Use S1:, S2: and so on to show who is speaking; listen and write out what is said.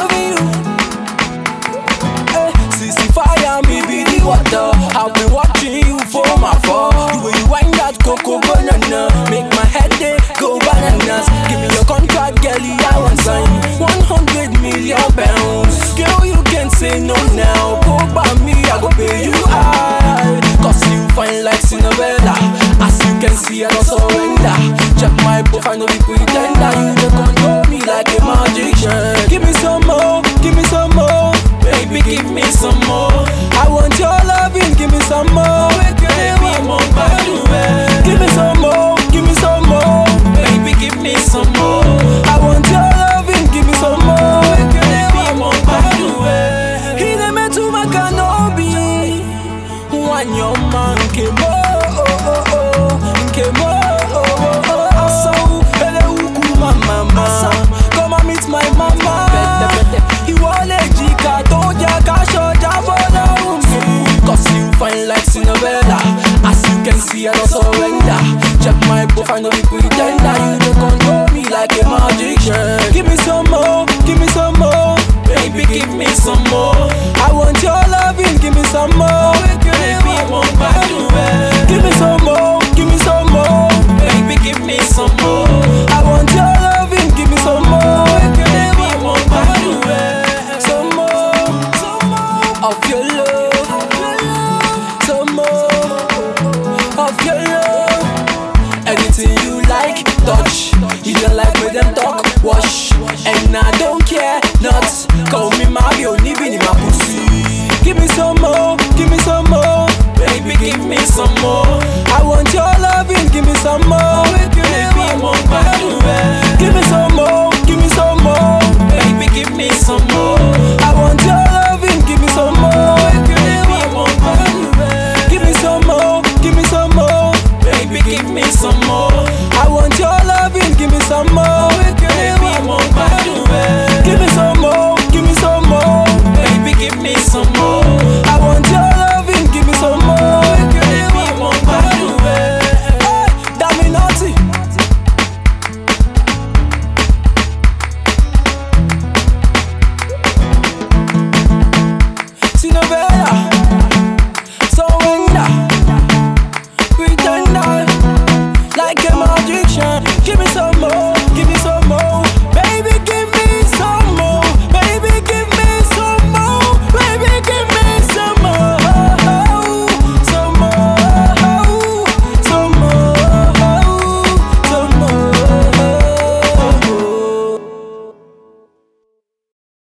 S1: loving you. Sissy fire, me be the water. I've been watching you from afar. The way you wind that cocoa banana make my head go bananas. Give me your contract, girlie, I want sign 100 million pounds. Girl, you can't say no now. Go by me, I go pay you high. Cause you fine like Cinderella. As you can see, I don't surrender. Check my profile, no be pretender. You just control me like a magician. Give me some more, give me some more. Baby, give me some more. I want your loving, give me some more. Baby, I'm on back to it. Give me some more, give me some more. Baby, give me some more. I want your loving, give me some more. Baby, I'm on back to it. He done meant to my canopy. One your man came came so hello mama. Come and meet my mama. He wanna jika don't ya kasho jabona. Cause you fine like Cinderella. As you can see, I don't surrender. Check my profile, no be pretender. You don't control me like a magician. Give me some more.